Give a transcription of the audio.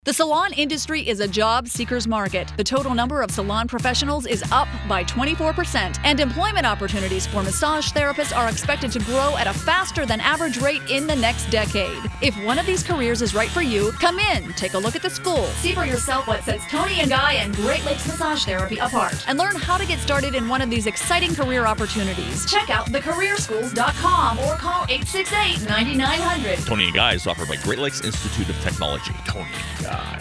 The salon industry is a job seeker's market. The total number of salon professionals is up by 24%, and employment opportunities for massage therapists are expected to grow at a faster than average rate in the next decade. If one of these careers is right for you, come in, take a look at the school, see for yourself what sets Tony and Guy and Great Lakes Massage Therapy apart, and learn how to get started in one of these exciting career opportunities. Check out thecareerschools.com or call 868-9900. Tony and Guy is offered by Great Lakes Institute of Technology. Tony and Guy.